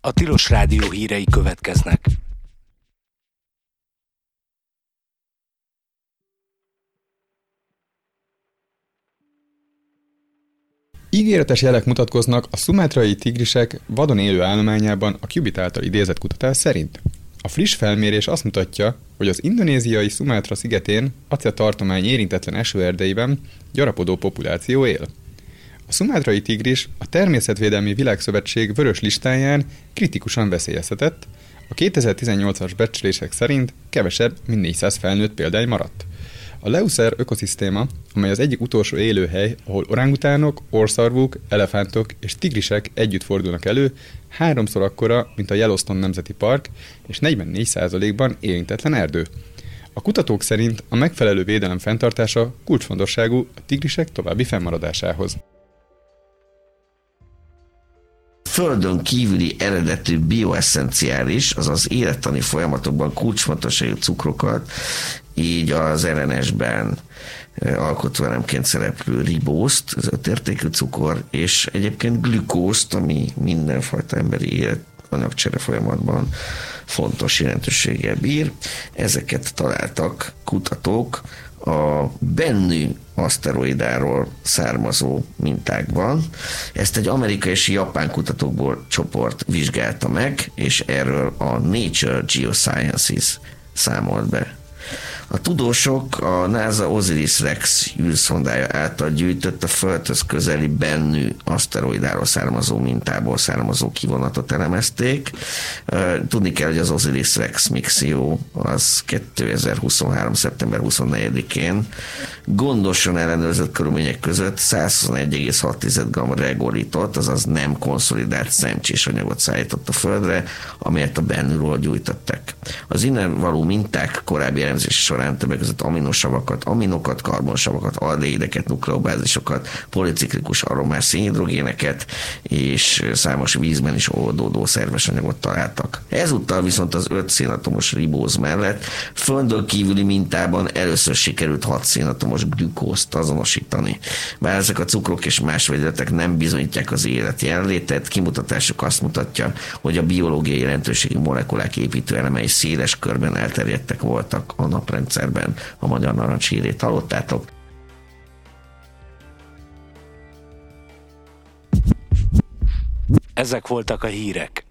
A Tilos Rádió hírei következnek. Ígéretes jelek mutatkoznak a szumátrai tigrisek vadon élő állományában a Cubit által idézett kutatás szerint. A friss felmérés azt mutatja, hogy az indonéziai Szumátra szigetén, Aceh tartomány érintetlen esőerdeiben gyarapodó populáció él. A szumátrai tigris a Természetvédelmi Világszövetség vörös listáján kritikusan veszélyeztetett, a 2018-as becslések szerint kevesebb, mint 400 felnőtt példány maradt. A Leuser ökoszisztéma, amely az egyik utolsó élőhely, ahol orangutánok, orrszarvúk, elefántok és tigrisek együtt fordulnak elő, 3-szor akkora, mint a Yellowstone Nemzeti Park, és 44%-ban érintetlen erdő. A kutatók szerint a megfelelő védelem fenntartása kulcsfontosságú a tigrisek további fennmaradásához. Földön kívüli eredetű bioesszenciális, azaz élettani folyamatokban kulcsfontosságú cukrokat, így az RNS-ben alkotóelemként szereplő ribózt, az 5 értékű cukor, és egyébként glükózt, ami mindenfajta emberi anyagcsere folyamatban fontos jelentőséggel bír. Ezeket találtak kutatók a Bennu aszteroidáról származó mintákban. Ezt egy amerikai és japán kutatókból csoport vizsgálta meg, és erről a Nature Geosciences számolt be. A tudósok a NASA OSIRIS-REx űrszondája által gyűjtött a Földhöz közeli Bennu aszteroidáról származó mintából származó kivonatot elemezték. Tudni kell, hogy az OSIRIS-REx misszió az 2023. szeptember 24-én gondosan ellenőrzött körülmények között 121,6 g regolitot, azaz nem konszolidált szemcsés anyagot szállított a Földre, amelyet a Bennuról gyújtottak. Az innen való minták korábbi elemzése során többek között aminosavakat, aminokat, karbonsavakat, aldehideket, nukleobázisokat, policiklikus aromás szénhidrogéneket és számos vízben is oldódó szerves anyagot találtak. Ezúttal viszont az 5 szénatomos ribóz mellett földön kívüli mintában először sikerült 6 szénatomos glükózt azonosítani. Bár ezek a cukrok és más vegyületek nem bizonyítják az élet jelenlétet, kimutatásuk azt mutatja, hogy a biológiai jelentőségű molekulák építőelemei széles körben elterjedtek voltak a naprendszerben. A Magyar Narancs hírét hallottátok. Ezek voltak a hírek.